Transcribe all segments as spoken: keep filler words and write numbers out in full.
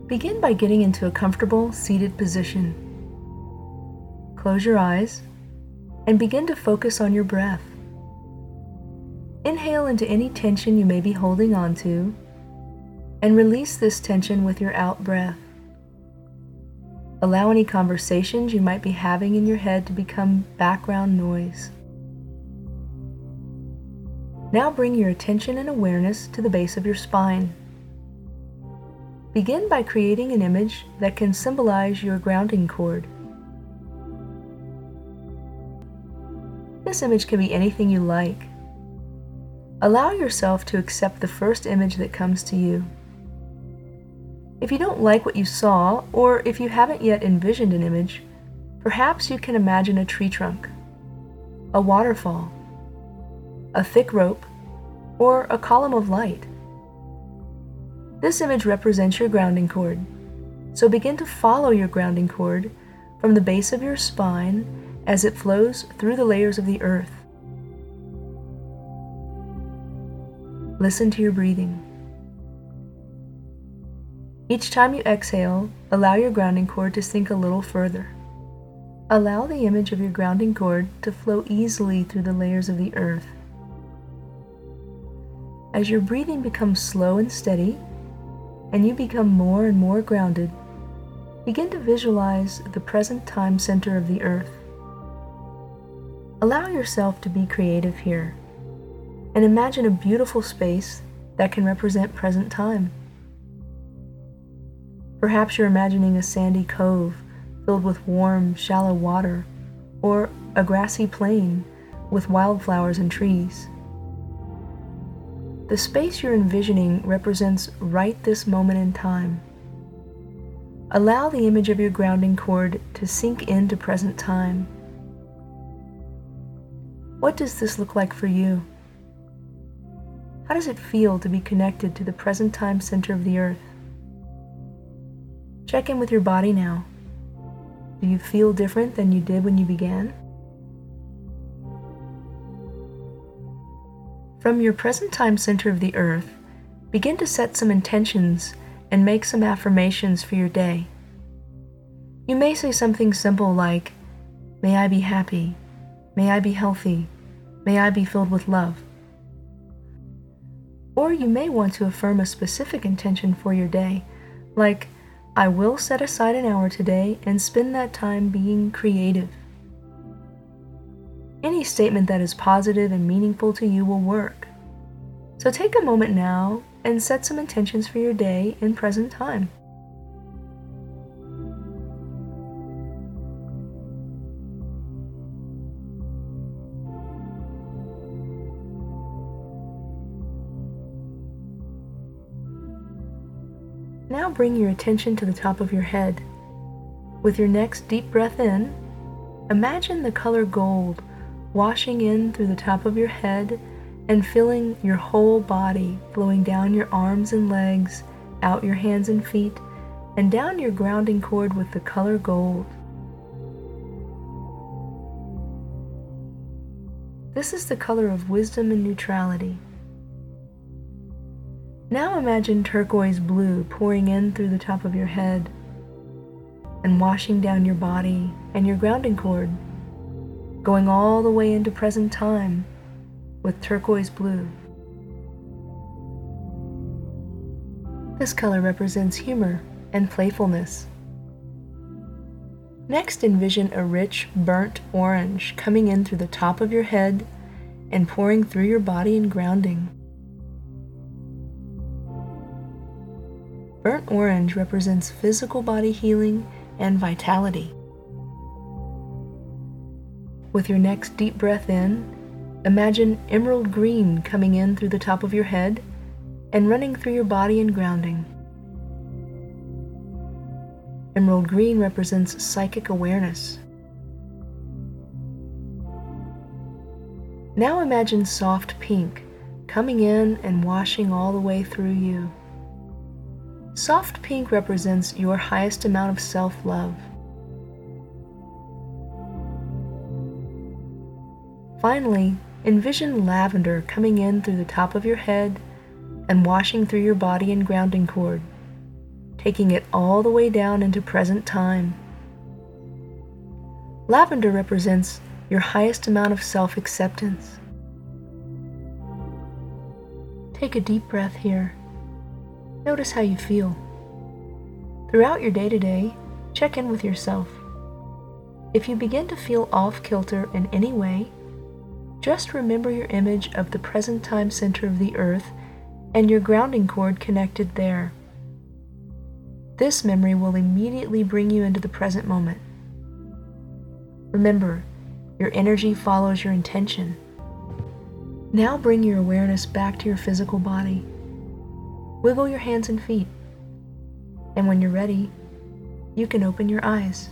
Begin by getting into a comfortable seated position. Close your eyes and begin to focus on your breath. Inhale into any tension you may be holding on to and release this tension with your out breath. Allow any conversations you might be having in your head to become background noise. Now bring your attention and awareness to the base of your spine. Begin by creating an image that can symbolize your grounding cord. This image can be anything you like. Allow yourself to accept the first image that comes to you. If you don't like what you saw, or if you haven't yet envisioned an image, perhaps you can imagine a tree trunk, a waterfall, a thick rope, or a column of light. This image represents your grounding cord, so begin to follow your grounding cord from the base of your spine as it flows through the layers of the earth. Listen to your breathing. Each time you exhale, allow your grounding cord to sink a little further. Allow the image of your grounding cord to flow easily through the layers of the earth. As your breathing becomes slow and steady, and you become more and more grounded, begin to visualize the present time center of the earth. Allow yourself to be creative here, and imagine a beautiful space that can represent present time. Perhaps you're imagining a sandy cove filled with warm, shallow water, or a grassy plain with wildflowers and trees. The space you're envisioning represents right this moment in time. Allow the image of your grounding cord to sink into present time. What does this look like for you? How does it feel to be connected to the present time center of the earth? Check in with your body now. Do you feel different than you did when you began? From your present time center of the earth, begin to set some intentions and make some affirmations for your day. You may say something simple like, "May I be happy. May I be healthy. May I be filled with love." Or you may want to affirm a specific intention for your day, like, "I will set aside an hour today and spend that time being creative." Any statement that is positive and meaningful to you will work. So take a moment now and set some intentions for your day in present time. Now bring your attention to the top of your head. With your next deep breath in, imagine the color gold washing in through the top of your head and filling your whole body, flowing down your arms and legs, out your hands and feet, and down your grounding cord with the color gold. This is the color of wisdom and neutrality. Now imagine turquoise blue pouring in through the top of your head and washing down your body and your grounding cord, going all the way into present time with turquoise blue. This color represents humor and playfulness. Next, envision a rich, burnt orange coming in through the top of your head and pouring through your body and grounding. Burnt orange represents physical body healing and vitality. With your next deep breath in, imagine emerald green coming in through the top of your head and running through your body and grounding. Emerald green represents psychic awareness. Now imagine soft pink coming in and washing all the way through you. Soft pink represents your highest amount of self-love. Finally, envision lavender coming in through the top of your head and washing through your body and grounding cord. taking it all the way down into present time. Lavender represents your highest amount of self-acceptance. Take a deep breath here. Notice how you feel. Throughout your day-to-day, check in with yourself. If you begin to feel off-kilter in any way, just remember your image of the present time center of the earth and your grounding cord connected there. This memory will immediately bring you into the present moment. Remember, your energy follows your intention. Now bring your awareness back to your physical body. Wiggle your hands and feet. And when you're ready, you can open your eyes.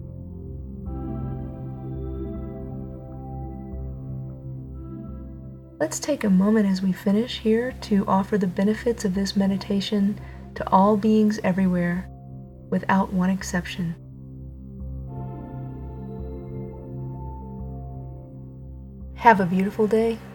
Let's take a moment as we finish here to offer the benefits of this meditation to all beings everywhere, without one exception. Have a beautiful day.